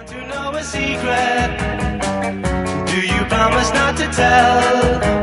To know a secret, do you promise not to tell?